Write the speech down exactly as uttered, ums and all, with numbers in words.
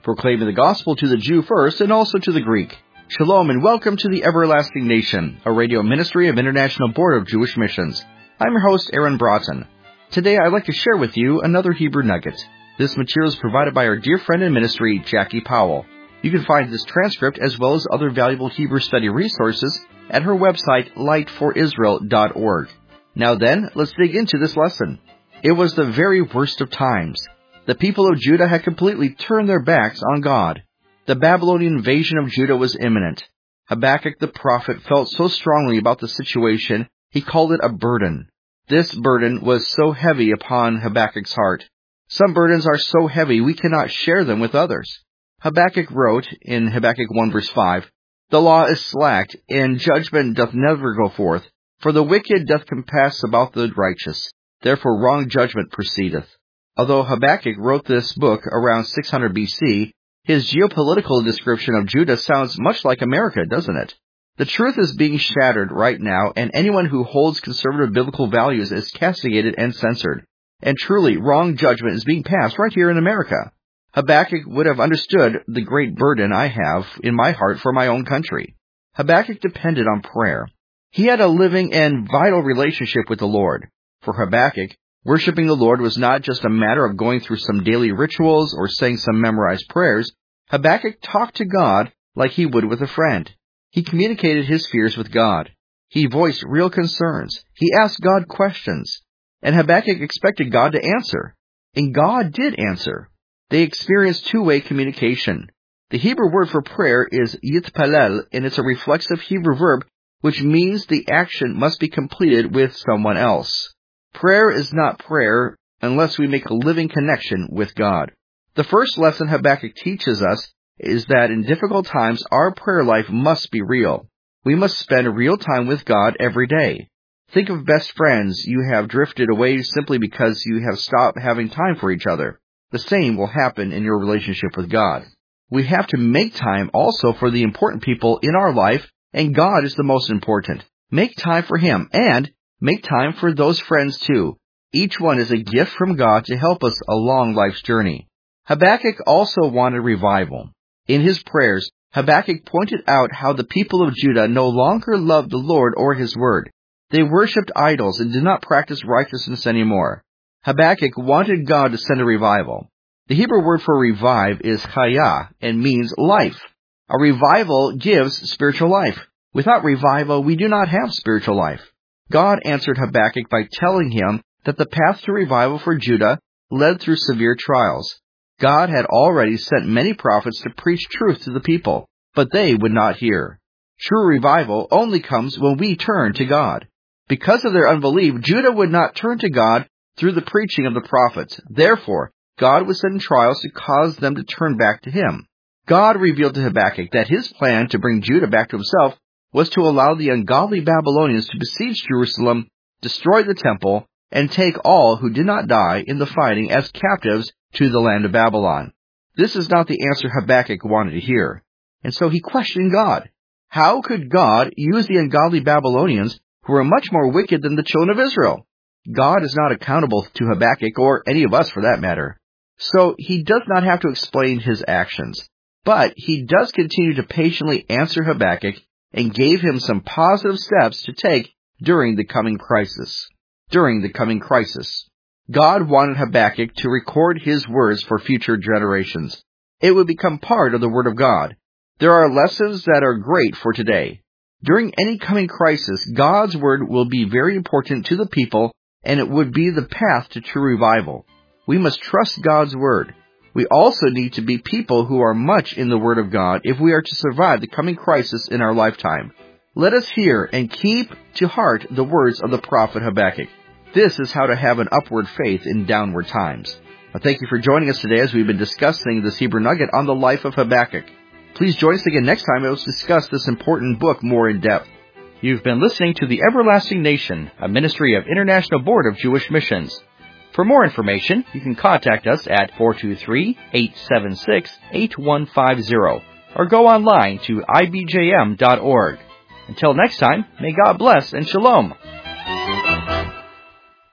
proclaiming the gospel to the Jew first and also to the Greek. Shalom and welcome to the Everlasting Nation, a radio ministry of International Board of Jewish Missions. I'm your host, Aaron Broughton. Today I'd like to share with you another Hebrew nugget. This material is provided by our dear friend in ministry, Jackie Powell. You can find this transcript as well as other valuable Hebrew study resources at her website, light for israel dot org. Now then, let's dig into this lesson. It was the very worst of times. The people of Judah had completely turned their backs on God. The Babylonian invasion of Judah was imminent. Habakkuk the prophet felt so strongly about the situation, he called it a burden. This burden was so heavy upon Habakkuk's heart. Some burdens are so heavy we cannot share them with others. Habakkuk wrote in Habakkuk one verse five, "The law is slacked, and judgment doth never go forth. For the wicked doth compass about the righteous. Therefore wrong judgment proceedeth." Although Habakkuk wrote this book around six hundred B C, his geopolitical description of Judah sounds much like America, doesn't it? The truth is being shattered right now, and anyone who holds conservative biblical values is castigated and censored. And truly, wrong judgment is being passed right here in America. Habakkuk would have understood the great burden I have in my heart for my own country. Habakkuk depended on prayer. He had a living and vital relationship with the Lord. For Habakkuk, worshiping the Lord was not just a matter of going through some daily rituals or saying some memorized prayers. Habakkuk talked to God like he would with a friend. He communicated his fears with God. He voiced real concerns. He asked God questions. And Habakkuk expected God to answer. And God did answer. They experienced two-way communication. The Hebrew word for prayer is yitpalel, and it's a reflexive Hebrew verb which means the action must be completed with someone else. Prayer is not prayer unless we make a living connection with God. The first lesson Habakkuk teaches us is that in difficult times, our prayer life must be real. We must spend real time with God every day. Think of best friends you have drifted away simply because you have stopped having time for each other. The same will happen in your relationship with God. We have to make time also for the important people in our life, and God is the most important. Make time for Him, and make time for those friends too. Each one is a gift from God to help us along life's journey. Habakkuk also wanted revival. In his prayers, Habakkuk pointed out how the people of Judah no longer loved the Lord or His word. They worshipped idols and did not practice righteousness anymore. Habakkuk wanted God to send a revival. The Hebrew word for revive is chaya and means life. A revival gives spiritual life. Without revival, we do not have spiritual life. God answered Habakkuk by telling him that the path to revival for Judah led through severe trials. God had already sent many prophets to preach truth to the people, but they would not hear. True revival only comes when we turn to God. Because of their unbelief, Judah would not turn to God through the preaching of the prophets. Therefore, God would send trials to cause them to turn back to Him. God revealed to Habakkuk that His plan to bring Judah back to Himself was to allow the ungodly Babylonians to besiege Jerusalem, destroy the temple, and take all who did not die in the fighting as captives to the land of Babylon. This is not the answer Habakkuk wanted to hear. And so he questioned God. How could God use the ungodly Babylonians who were much more wicked than the children of Israel? God is not accountable to Habakkuk, or any of us for that matter. So he does not have to explain his actions. But he does continue to patiently answer Habakkuk and gave him some positive steps to take during the coming crisis. During the coming crisis. God wanted Habakkuk to record his words for future generations. It would become part of the Word of God. There are lessons that are great for today. During any coming crisis, God's Word will be very important to the people, and it would be the path to true revival. We must trust God's Word. We also need to be people who are much in the Word of God if we are to survive the coming crisis in our lifetime. Let us hear and keep to heart the words of the prophet Habakkuk. This is how to have an upward faith in downward times. Now, thank you for joining us today as we've been discussing this Hebrew nugget on the life of Habakkuk. Please join us again next time as we discuss this important book more in depth. You've been listening to The Everlasting Nation, a ministry of International Board of Jewish Missions. For more information, you can contact us at four two three, eight seven six, eight one five zero or go online to I B J M dot org. Until next time, may God bless and shalom.